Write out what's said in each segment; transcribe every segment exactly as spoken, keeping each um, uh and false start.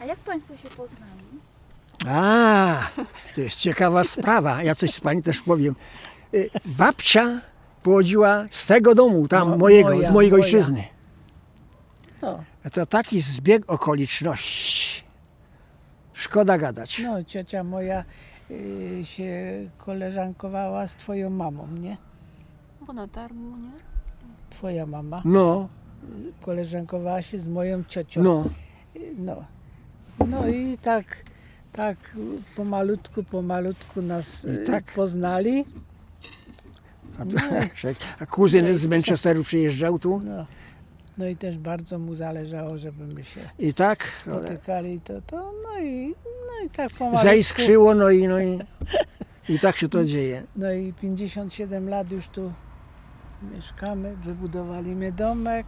A jak Państwo się poznali? A, to jest ciekawa sprawa. Ja coś z pani też powiem. Y, Babcia pochodziła z tego domu, tam No, mojego, moja, z mojej moja. ojczyzny. No, A to taki zbieg okoliczności. Szkoda gadać. no ciocia moja y, się koleżankowała z twoją mamą, nie? Bo na darmo, nie? Twoja mama No, koleżankowała się z moją ciocią. no. No, no i tak, tak pomalutku, pomalutku nas I y, tak. poznali. A, tu, No. a kuzyn z Manchesteru przyjeżdżał tu. No, no i też bardzo mu zależało, żeby my się I tak spotykali. To, to, no, i, no i tak pomalutku. zaiskrzyło, no i, no i, i tak się to dzieje. No i pięćdziesiąt siedem lat już tu mieszkamy, wybudowaliśmy domek.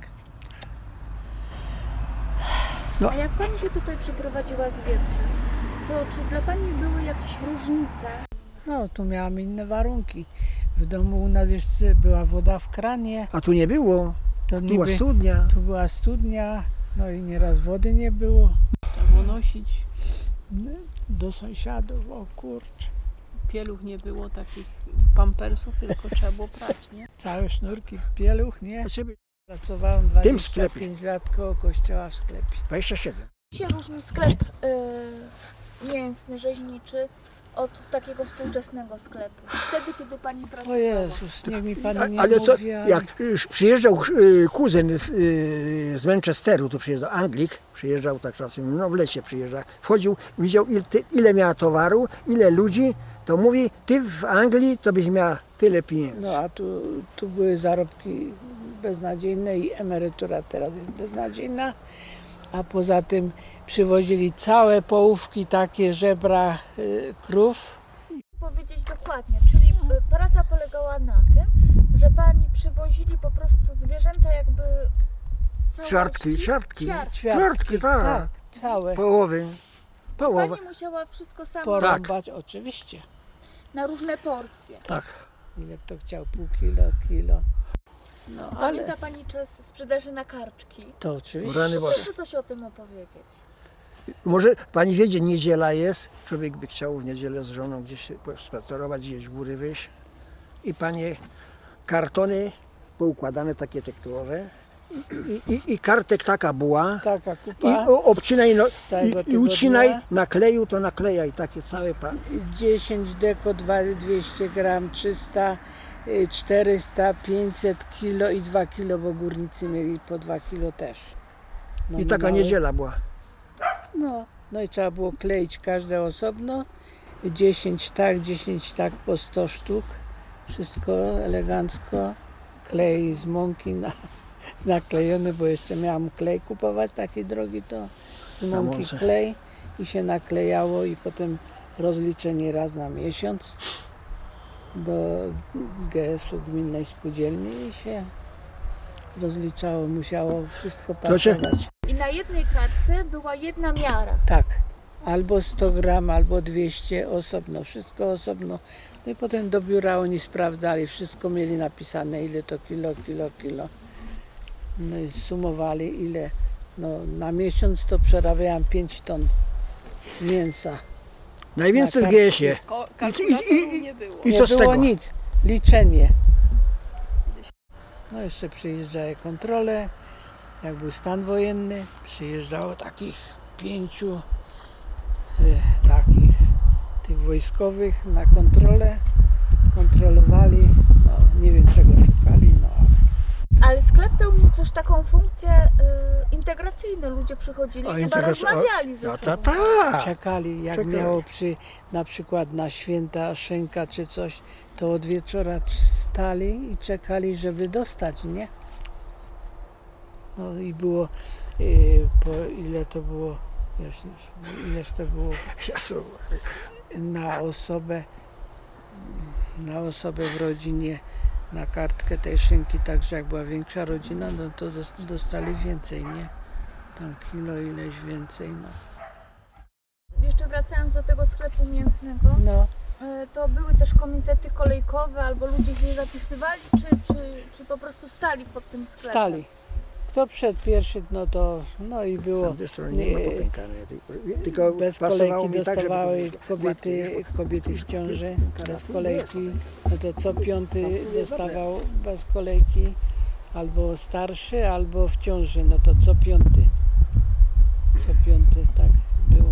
No. A jak Pani się tutaj przeprowadziła z Wieprza, to czy dla Pani były jakieś różnice? No, tu miałam inne warunki. W domu u nas jeszcze była woda w kranie. A tu nie było. To Tu była niby, studnia. tu była studnia, no i nieraz wody nie było. Trzeba było nosić. Do sąsiadów, o kurczę. Pieluch nie było takich pampersów, tylko trzeba było prać, nie? Całe sznurki pieluch, nie? A sobie Pracowałam tym dwadzieścia sklepie. pięć lat koło kościoła w sklepie. dwadzieścia siedem. Się różni sklep y, mięsny, rzeźniczy od takiego współczesnego sklepu? Wtedy, kiedy Pani O pracowała. Jezus, niech mi Pani nie Ale co, mówi, ale- jak już przyjeżdżał y, kuzyn z, y, z Manchesteru, tu przyjeżdżał Anglik, przyjeżdżał tak czasem, no w lecie przyjeżdża, wchodził, widział ile, ile miała towaru, ile ludzi, to mówi, ty w Anglii to byś miała tyle pieniędzy. No a tu, tu były zarobki beznadziejne i emerytura teraz jest beznadziejna. A poza tym przywozili całe połówki, takie żebra y, krów. Powiedzieć dokładnie, czyli y, praca polegała na tym, że Pani przywozili po prostu zwierzęta jakby całości. Siartki, siartki. Siartki. Kwiatki, tak. tak, całe. Połowy, połowa. Pani musiała wszystko sama Porąbać, oczywiście. na różne porcje. Tak. Ile kto chciał, pół kilo, kilo. No ale Pamięta Pani czas sprzedaży na kartki? to oczywiście. Rany Boże. Proszę coś o tym opowiedzieć. Może pani wie, gdzie niedziela jest? Człowiek by chciał w niedzielę z żoną gdzieś się spacerować, gdzieś w góry wyjść. I panie kartony poukładane takie tekturowe. I, i, i kartek taka była. Taka I kupa, o- obcinaj, no, całego i, i tygodnia. ucinaj, nakleju to naklejaj, takie całe pa. dziesięć deko, dwa- dwieście gram, trzysta, y, czterysta, pięćset kilo i dwa kilo, bo górnicy mieli po dwa kilo też. No, I taka małe. niedziela była. No, no i trzeba było kleić każde osobno. dziesięć tak, dziesięć tak po sto sztuk. Wszystko elegancko. Klej z mąki na, naklejony, bo jeszcze miałam klej kupować taki drogi, to z Na mąki mące. klej i się naklejało i potem rozliczenie raz na miesiąc do G S u Gminnej Spółdzielni i się rozliczało, musiało wszystko To cię- pasować. I na jednej kartce była jedna miara. Tak, albo sto gram, albo dwieście osobno, wszystko osobno. No i potem do biura oni sprawdzali, wszystko mieli napisane, ile to kilo, kilo, kilo. No i sumowali ile. No na miesiąc to przerabiałam pięć ton mięsa. Najwięcej Na w G S ie. Ko- I- kalkulatorów i- nie było. I Nie co z było tego? nic, liczenie. No jeszcze przyjeżdżały kontrole, jak był stan wojenny, przyjeżdżało takich pięciu e, takich tych wojskowych na kontrolę, kontrolowali, no nie wiem czego szukali, no Ale sklep pełnił też taką funkcję y, integracyjną. Ludzie przychodzili O, i chyba integrac- rozmawiali ze No sobą. ta, ta. czekali, jak czekali. miało przy na przykład na święta szynka czy coś, to od wieczora stali i czekali, żeby dostać, nie? No i było, y, po ile to było, wiesz, ileż to było Jezu. na osobę, na osobę w rodzinie, na kartkę tej szynki, także jak była większa rodzina, no to dos- dostali więcej, nie? Tam kilo ileś więcej, no. Jeszcze wracając do tego sklepu mięsnego, No, y, to były też komitety kolejkowe albo ludzie się zapisywali, czy, czy, czy po prostu stali pod tym sklepem? stali. kto przed pierwszy, no to no i było. Tamte strony nie ma nie, popękane, tylko, tylko bez pasowało kolejki mi tak, żeby dostawały to kobiety, łatwiej. kobiety w ciąży, bez Karabin kolejki, no to co piąty Tam są dostawał bez kolejki, albo starszy, albo w ciąży, no to co piąty. Co piąty, tak było.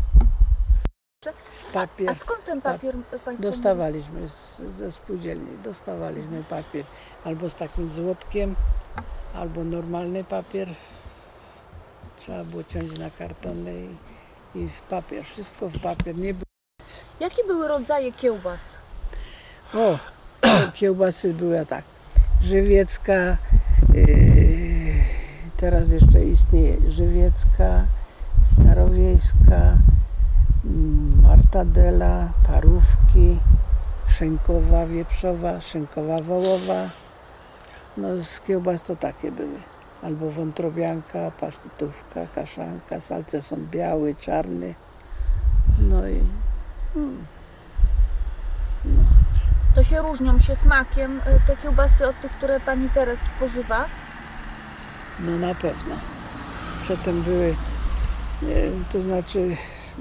Papier. A skąd ten papier Państwo Dostawaliśmy z, ze spółdzielni, dostawaliśmy papier albo z takim złotkiem, albo normalny papier. Trzeba było ciąć na kartony i, i w papier, wszystko w papier. Nie było. Jakie były rodzaje kiełbas? O, kiełbasy były tak, żywiecka, yy, teraz jeszcze istnieje żywiecka, starowiejska, martadela, parówki, szynkowa wieprzowa, szynkowa wołowa. No z kiełbas to takie były. Albo wątrobianka, pasztetówka, kaszanka, salceson biały, czarny. No i hmm, To się różnią się smakiem y, te kiełbasy od tych, które Pani teraz spożywa? no na pewno. Przedtem były, e, to znaczy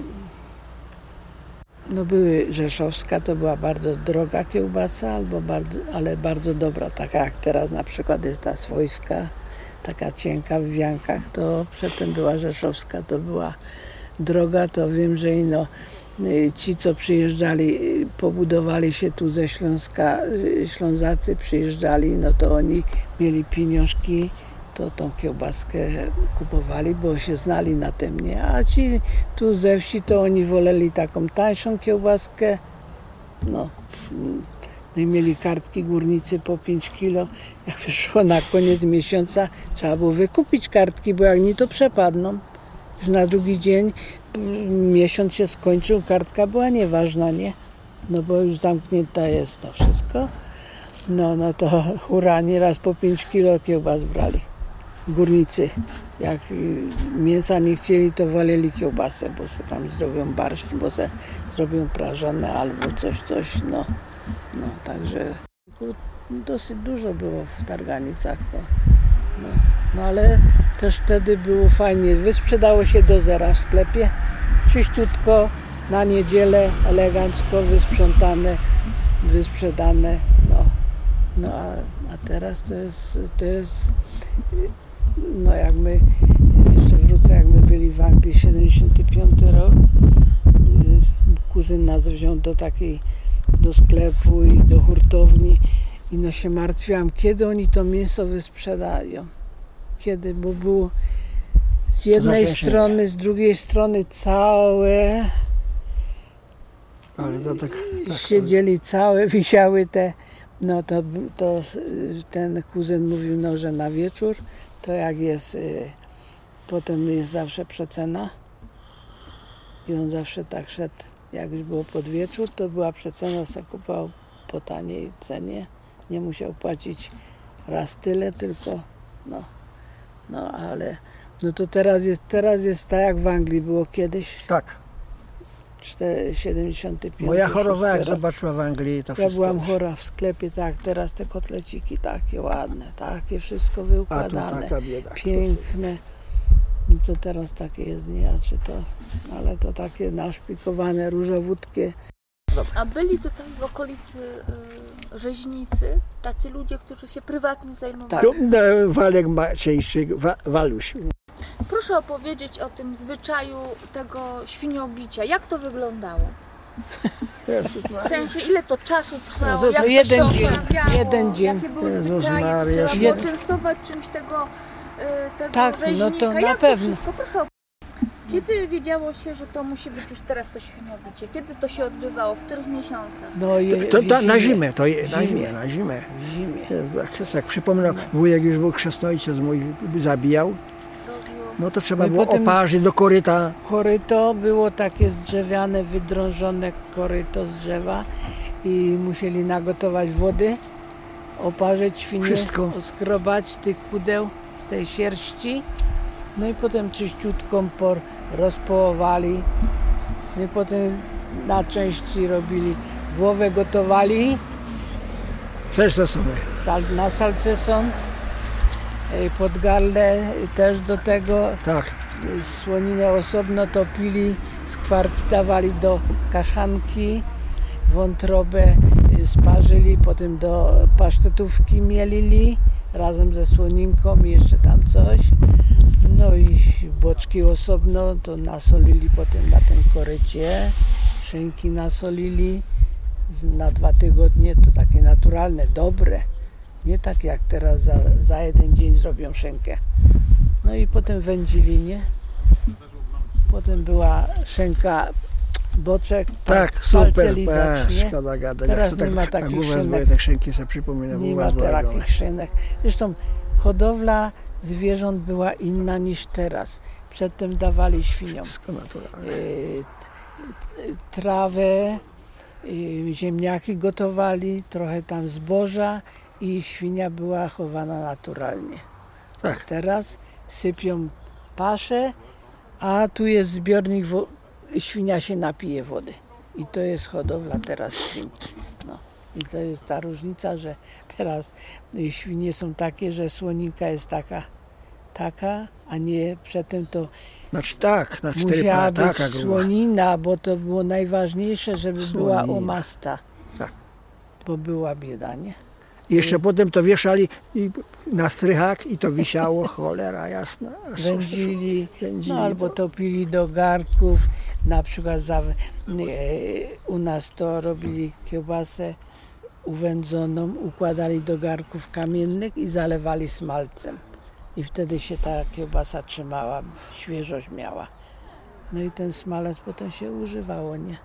no były rzeszowska, to była bardzo droga kiełbasa, albo bardzo, ale bardzo dobra, taka jak teraz na przykład jest ta swojska, taka cienka w wiankach, to przedtem była rzeszowska, to była droga, to wiem, że ino y, ci, co przyjeżdżali, y, pobudowali się tu ze Śląska, y, Ślązacy przyjeżdżali, no to oni mieli pieniążki, to tą kiełbaskę kupowali, bo się znali na tym, nie? A ci tu ze wsi, to oni woleli taką tańszą kiełbaskę, no, no i mieli kartki górnicy po pięć kilo. Jak wyszło na koniec miesiąca, trzeba było wykupić kartki, bo jak nie, to przepadną. Już na drugi dzień mm, miesiąc się skończył, kartka była nieważna, nie? No bo już zamknięta jest to wszystko. No, no to hura, nieraz po pięć kilo kiełbas brali. Górnicy, jak y, mięsa nie chcieli, to walili kiełbasę, bo se tam zrobią barszcz, bo se zrobią prażone albo coś, coś, no. No, także ku- dosyć dużo było w targanicach to. No, no ale też wtedy było fajnie, wysprzedało się do zera w sklepie, czyściutko, na niedzielę, elegancko wysprzątane, wysprzedane, no. No a, a teraz to jest, to jest, no jak my, jeszcze wrócę, jak my byli w Anglii, siedemdziesiąty piąty rok, kuzyn nas wziął do takiej, do sklepu i do hurtowni i no się martwiłam, kiedy oni to mięso wysprzedają, kiedy, bo było z jednej Zawieszenie. strony, z drugiej strony całe, Ale to tak, tak siedzieli całe, wisiały te, no to, to ten kuzyn mówił, no, że na wieczór, to jak jest, y, potem jest zawsze przecena i on zawsze tak szedł, jak już było pod wieczór, to była przecena, se kupował po taniej cenie, nie musiał płacić raz tyle, tylko no, no ale no to teraz jest, teraz jest tak jak w Anglii było kiedyś, tak. cztery- siedemdziesiąty piąty Moja choroba, jak szósty rok. zobaczyła w Anglii, to Ja wszystko. byłam chora w sklepie, tak, teraz te kotleciki takie ładne, takie wszystko A tu wyukładane, taka bieda. piękne. No to teraz takie jest, nie, a czy to, ale to takie naszpikowane, różowutkie. A byli tutaj w okolicy y, rzeźnicy tacy ludzie, którzy się prywatnie zajmowali? Tak. Tu, no, Walek Maciejczyk, Wa, Waluś. Proszę opowiedzieć o tym zwyczaju tego świniobicia. Jak to wyglądało? Jezus W Maria. sensie, ile to czasu trwało, No to jak to jeden się dzień, oprawiało, jeden dzień. jakie były Jezus zwyczaje, czy Maria. trzeba było Jed- częstować czymś tego, y, tego Tak, no to rzeźnika? na jak pewno. to wszystko? Proszę opowiedzieć. Kiedy wiedziało się, że to musi być już teraz to świniobicie? Kiedy to się odbywało? W których miesiącach? No je, To, w to, na zimie, zimę, to je, na Zimie. zimę, na zimę. W zimie. Jezu, jak się tak przypomnę, wujek już był chrzestnoojciec mój zabijał, Robiło... no to trzeba No i było potem- oparzyć do koryta. Koryto było takie drzewiane, wydrążone koryto z drzewa i musieli nagotować wody, oparzyć świnie, Wszystko. skrobać z tych pudeł, z tej sierści, no i potem czyściutką por rozpołowali, no i potem na części robili, głowę gotowali Serce sobie. sal, na salceson, e, podgarle też do tego, Tak. e, słoninę osobno topili, skwarki dawali do kaszanki, wątrobę e, sparzyli, potem do pasztetówki mielili razem ze słoninką i jeszcze tam coś. No i boczki osobno to nasolili potem na tym korycie, szynki nasolili z- na dwa tygodnie, to takie naturalne, dobre. Nie tak jak teraz za, za jeden dzień zrobią szynkę. No i potem wędzili, nie? Potem była szynka, boczek, Tak, pa- super. parcelizacz, E, nie? szkoda gadać. Teraz Jak se nie ma tak, takich jak u was szynek. były te szynki, sobie przypominam. Nie u ma was były takich dobre. szynek. Zresztą hodowla zwierząt była inna niż teraz. Przedtem dawali świniom Wszystko naturalne. y, y, trawę, y, ziemniaki gotowali, trochę tam zboża i świnia była chowana naturalnie. Tak. Teraz sypią paszę, a tu jest zbiornik, wo- świnia się napije wody. I to jest hodowla teraz świnki. No. I to jest ta różnica, że teraz y, świnie są takie, że słoninka jest taka, taka, a nie przedtem to Znaczy tak, na cztery musiała pa, być taka gruba. słonina, bo to było najważniejsze, żeby była Słonina. omasta. Tak. Bo była bieda, nie? I jeszcze potem to wieszali i na strychach i to wisiało, cholera jasna. A co- Wędzili, Wędzili no albo to. topili do garków, na przykład za, e, u nas to robili kiełbasę uwędzoną, układali do garków kamiennych i zalewali smalcem. I wtedy się ta kiełbasa trzymała, świeżość miała. No i ten smalec potem się używało, nie?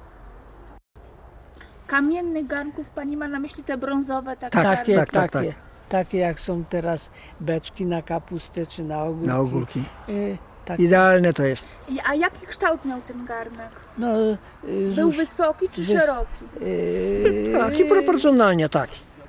Kamiennych garnków pani ma na myśli te brązowe takie Tak, Takie, garnki? tak, takie, tak. takie jak są teraz beczki na kapustę czy na ogórki. Na ogórki. Y, tak, Idealne to jest. I- A jaki kształt miał ten garnek? no, y, Był złóż- wysoki czy wys- szeroki? y, Tak, i proporcjonalnie tak.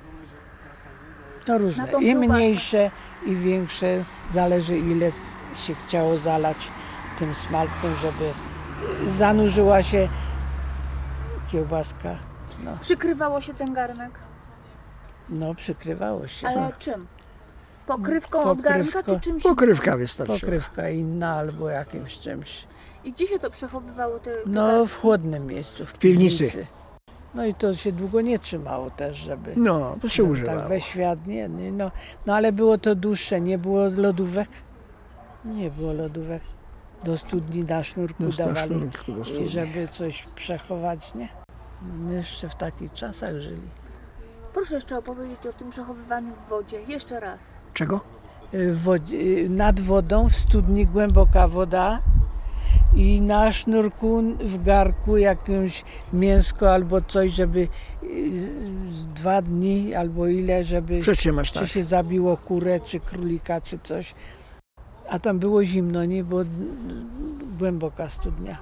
No Na różne. tą I kiełbasę. mniejsze, i większe. Zależy ile się chciało zalać tym smalcem, żeby zanurzyła się kiełbaska. No, Przykrywało się ten garnek? no przykrywało się. Ale czym? Pokrywką od garnka Pokrywko- czy czymś Pokrywka wystarczy. Pokrywka inna albo jakimś czymś. innym? I gdzie się to przechowywało? Te, te No garnki? w chłodnym miejscu, w piwnicy. No i to się długo nie trzymało też, żeby No, to się żeby używało. tak we świat, nie, nie, no, no ale było to dłuższe, nie było lodówek. Nie było lodówek. Do studni na sznurku No, dawali, sznurku do studni. żeby coś przechować, nie? My jeszcze w takich czasach żyli. Proszę jeszcze opowiedzieć o tym przechowywaniu w wodzie. Jeszcze raz. Czego? W wodzie, nad wodą, w studni głęboka woda i na sznurku w garku jakieś mięsko albo coś, żeby y, z- z dwa dni albo ile, żeby Przetrzymać czy tak. się zabiło kurę, czy królika, czy coś. A tam było zimno, nie? Bo głęboka studnia.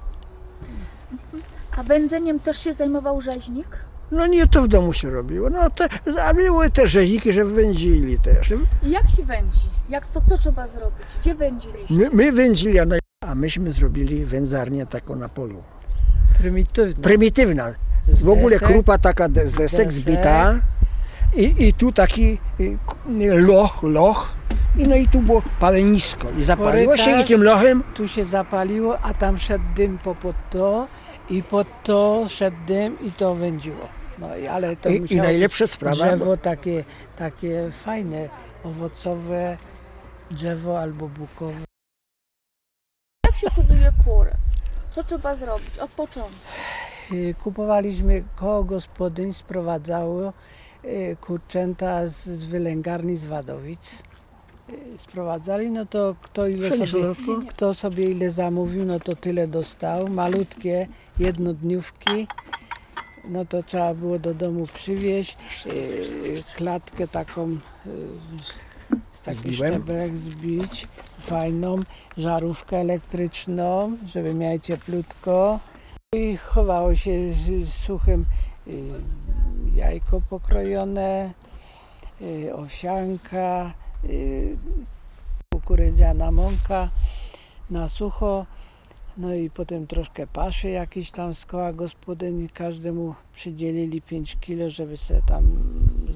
A wędzeniem też się zajmował rzeźnik? No nie, to w domu się robiło. No te, a były te rzeźniki, że wędzili też. I jak się wędzi? Jak to co trzeba zrobić? Gdzie wędziliście? My, my wędzili, a naj- a myśmy zrobili wędzarnię taką na polu. Prymitywna. Prymitywna. Z W ogóle desek. krupa taka de- z desek desek. zbita i, i tu taki y, k- loch, loch i no i tu było palenisko i zapaliło się i Korytarz. tym lochem Tu się zapaliło, a tam szedł dym po pod to i pod to szedł dym i to wędziło. No i ale to i, i musiało najlepsza być sprawa, drzewo bo, takie, takie fajne, owocowe drzewo albo bukowe. Jak się hoduje kurę? Co trzeba zrobić? Od początku. Y, Kupowaliśmy koło gospodyń, sprowadzało y, kurczęta z, z wylęgarni z Wadowic. Y, Sprowadzali, no to kto ile Wszędzie sobie, dodatkowo? kto sobie ile zamówił, no to tyle dostał. Malutkie jednodniówki, no to trzeba było do domu przywieźć. Y, Klatkę taką y, z takich Zbiłem? szczebelek zbić, fajną, żarówkę elektryczną, żeby miała cieplutko. I chowało się z suchym y, jajko pokrojone, y, owsianka, y, kukurydziana mąka na sucho. No i potem troszkę paszy jakieś tam z koła gospodyni. Każdemu przydzielili pięć kilo, żeby sobie tam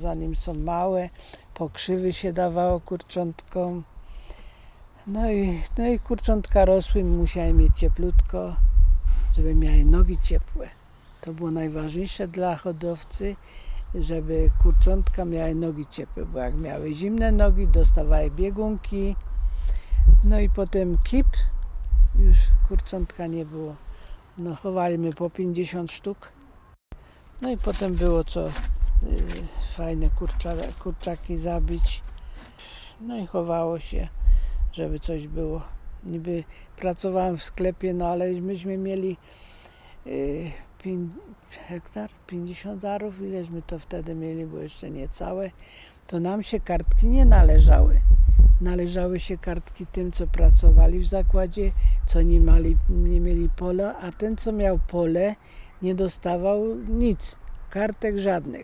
zanim są małe, pokrzywy się dawało kurczątkom. No i, no i kurczątka rosły, musiały mieć cieplutko, żeby miały nogi ciepłe. To było najważniejsze dla hodowcy, żeby kurczątka miały nogi ciepłe, bo jak miały zimne nogi, dostawały biegunki. No i potem kip, już kurczątka nie było. No chowaliśmy po pięćdziesiąt sztuk. No i potem było co y, fajne kurcza, kurczaki zabić. No i chowało się, żeby coś było. Niby pracowałem w sklepie, no ale myśmy mieli y, pięć hektar, pięćdziesiąt arów, ileśmy to wtedy mieli, bo jeszcze niecałe. To nam się kartki nie należały. Należały się kartki tym, co pracowali w zakładzie, co nie, mali, nie mieli pola, a ten, co miał pole, nie dostawał nic, kartek żadnych.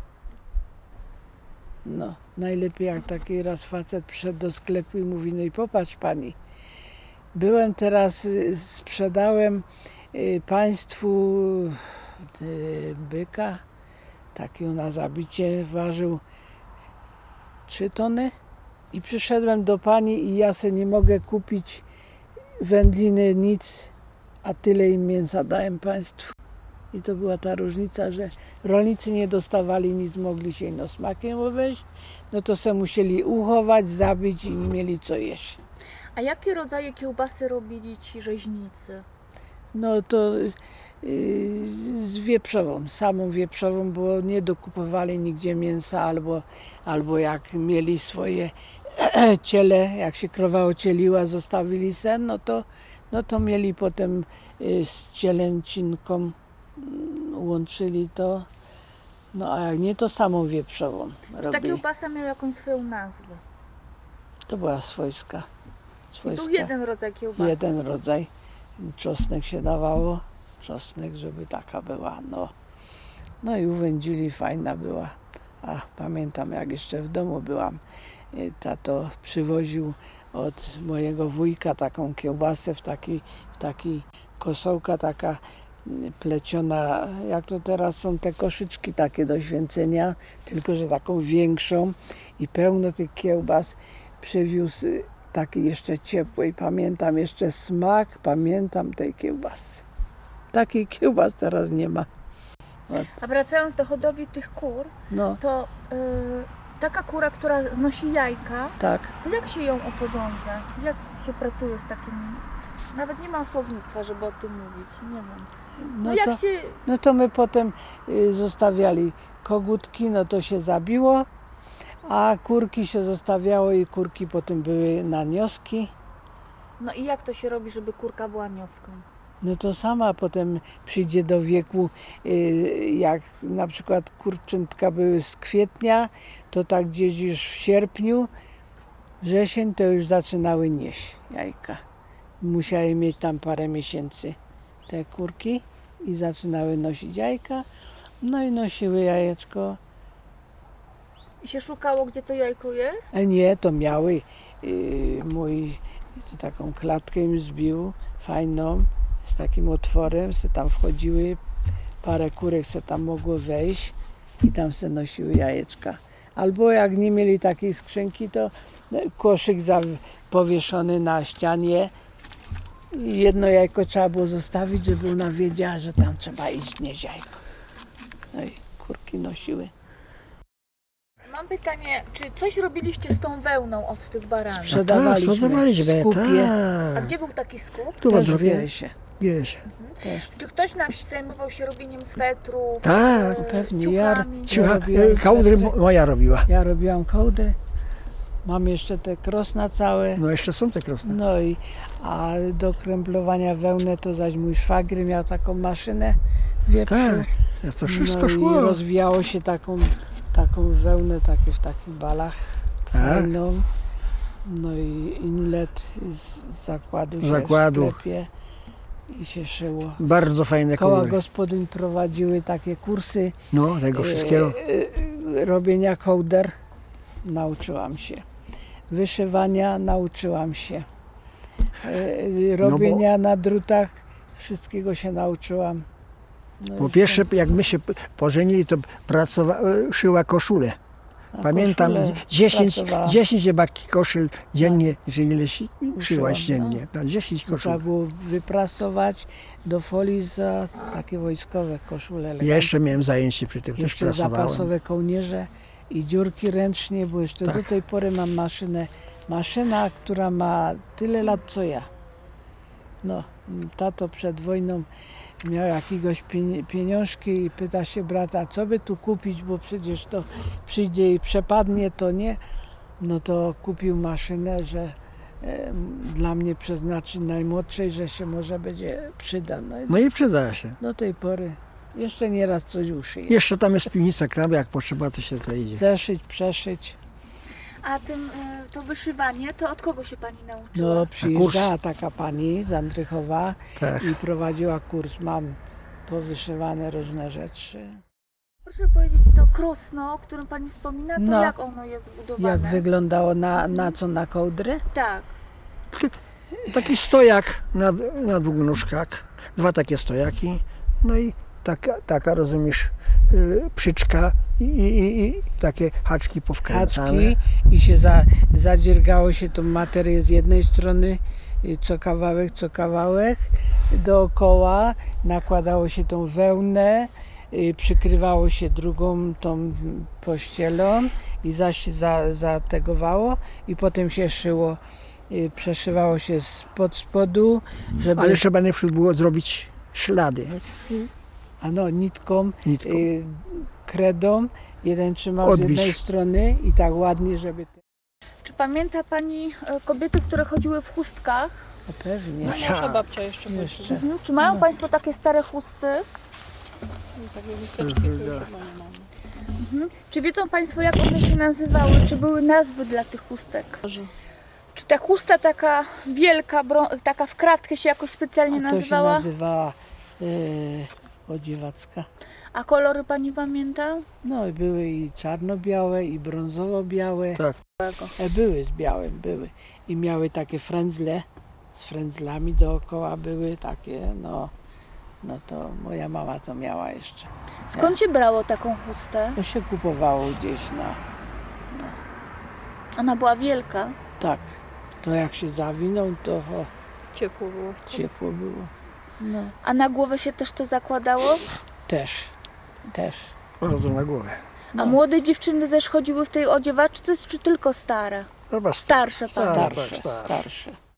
No, najlepiej jak taki raz facet przyszedł do sklepu i mówi, no i popatrz pani, byłem teraz, sprzedałem państwu byka, taki na zabicie ważył trzy tony i przyszedłem do pani i ja se nie mogę kupić wędliny, nic, a tyle im mięsa dałem państwu. I to była ta różnica, że rolnicy nie dostawali nic, mogli się ino smakiem obejść, no to se musieli uchować, zabić i mieli co jeść. A jakie rodzaje kiełbasy robili ci rzeźnicy? No to yy, z wieprzową, samą wieprzową, bo nie dokupowali nigdzie mięsa, albo, albo jak mieli swoje ciele, jak się krowa ocieliła, zostawili sen, no to, no to mieli potem yy, z cielęcinką, yy, łączyli to, no a jak nie, to samą wieprzową Czy ta robili. kiełbasa miała jakąś swoją nazwę? To była swojska. I swojska. był jeden rodzaj kiełbasy. Jeden rodzaj. Czosnek się dawało. Czosnek, żeby taka była. No, no i uwędzili, fajna była. Ach, pamiętam, jak jeszcze w domu byłam. Tato przywoził od mojego wujka taką kiełbasę w taki, w taki kosołka, taka pleciona, jak to teraz są te koszyczki takie do święcenia, tylko że taką większą i pełno tych kiełbas. Przywiózł taki jeszcze ciepłej. Pamiętam jeszcze smak, pamiętam tej kiełbasy. Takiej kiełbas teraz nie ma. Od, A wracając do hodowli tych kur, no, to yy, taka kura, która znosi jajka, tak. to jak się ją oporządza? Jak się pracuje z takimi? Nawet nie mam słownictwa, żeby o tym mówić. Nie wiem. No, No jak to, się... no to my potem y, zostawiali kogutki, no to się zabiło, a kurki się zostawiało i kurki potem były na nioski. No i jak to się robi, żeby kurka była nioską? No to sama potem przyjdzie do wieku, y, jak na przykład kurczętka były z kwietnia, to tak gdzieś już w sierpniu, wrzesień to już zaczynały nieść jajka. Musiały mieć tam parę miesięcy te kurki i zaczynały nosić jajka, no i nosiły jajeczko. I się szukało, gdzie to jajko jest? A nie, to miały yy, mój to taką klatkę im zbił, fajną, z takim otworem, se tam wchodziły, parę kurek se tam mogło wejść i tam se nosiły jajeczka. Albo jak nie mieli takiej skrzynki, to koszyk za, powieszony na ścianie. I jedno jajko trzeba było zostawić, żeby ona wiedziała, że tam trzeba iść nieść jajko. No i kurki nosiły. Mam pytanie, czy coś robiliście z tą wełną od tych baranów? Sprzedawaliśmy Tak, sprzedawaliśmy, w skupie. A tak. gdzie był taki skup? Tu w Też Odrowie wieje się. jest. Też. Czy ktoś na wsi zajmował się robieniem swetrów? Tak, e, pewnie. Ja- ciuchami? Ja robiłam Kołdry swetry. moja robiła. Ja robiłam kołdry. Mam jeszcze te krosna całe. No jeszcze są te krosne. No i a do kręplowania wełny to zaś mój szwagier miał taką maszynę wieprzą. Tak, to wszystko no szło. I rozwijało się taką, taką wełnę takie w takich balach. Tak. Fajną. No i inlet z z zakładu się Zakładu. w sklepie i się szyło. Bardzo fajne Koła kołdry. gospodyń prowadziły takie kursy No, tego wszystkiego. e, e, robienia kołder. Nauczyłam się. Wyszywania nauczyłam się. E, robienia na drutach. Wszystkiego się nauczyłam. No Po już pierwsze, jak my się pożenili, to pracowa- szyła koszulę. A Pamiętam koszulę dziesięć, pracowała. dziesięć chyba koszyl dziennie, że ileś szyłaś no. dziennie. No, dziesięć Trzeba koszul. było wyprasować do folii za takie wojskowe koszule Ja eleganckie. jeszcze miałem zajęcie przy tym, też Jeszcze pracowałem. zapasowe kołnierze i dziurki ręcznie, bo jeszcze Tak. do tej pory mam maszynę. Maszyna, która ma tyle lat co ja. No, tato przed wojną miał jakiegoś pieni- pieniążki i pyta się brata, co by tu kupić, bo przecież to przyjdzie i przepadnie, to nie. No to kupił maszynę, że e, dla mnie przeznaczy najmłodszej, że się może będzie przyda. No i No i przyda się. do tej pory jeszcze nieraz coś uszyję. Jeszcze tam jest piwnica kraby, jak potrzeba, to się to idzie. Zeszyć, przeszyć. A tym, e, to wyszywanie, to od kogo się pani nauczyła? No przyjeżdżała taka pani z Andrychowa Tak. i prowadziła kurs. Mam powyszywane różne rzeczy. Proszę powiedzieć, to krosno, o którym pani wspomina, to No. jak ono jest zbudowane? Jak wyglądało na, na co? Na kołdry? Tak. Taki stojak na, na dwóch nóżkach, dwa takie stojaki, no i taka, taka rozumiesz, yy, przyczka i, i, i takie haczki powkręcane. Haczki i się za, zadziergało się tą materię z jednej strony, y, co kawałek, co kawałek, dookoła nakładało się tą wełnę, y, przykrywało się drugą tą pościelą i zaś za, zategowało i potem się szyło, y, przeszywało się spod spodu, żeby... Ale trzeba najpierw było zrobić ślady. A no, nitką, Nitką. y, kredą, jeden trzymał Odbić. z jednej strony i tak ładnie, żeby... te- Czy pamięta pani e, kobiety, które chodziły w chustkach? No pewnie. No Nasza ja. babcia jeszcze Jeszcze. jeszcze. Mhm. Czy mają państwo takie stare chusty? Takie chusteczki to już chyba nie mamy. Mhm. Czy wiedzą państwo, jak one się nazywały? Czy były nazwy dla tych chustek? Czy ta chusta taka wielka, brą- taka w kratkę się jakoś specjalnie A to się nazywała? nazywała e, odziewacka. A kolory pani pamięta? No i były i czarno-białe, i brązowo-białe. Tak. E, były z białym, były. I miały takie frędzle, z frędzlami dookoła były takie, no, no to moja mama to miała jeszcze. Skąd się brało taką chustę? To się kupowało gdzieś na, Ona była wielka. tak, to jak się zawinął, to o, Ciepło było. ciepło było. No, A na głowę się też to zakładało? też, też. Rodzą na głowę. A No. młode dziewczyny też chodziły w tej odziewaczce, czy tylko stare? Chyba Starsze panie. Tak, Starsze, tak. starsze.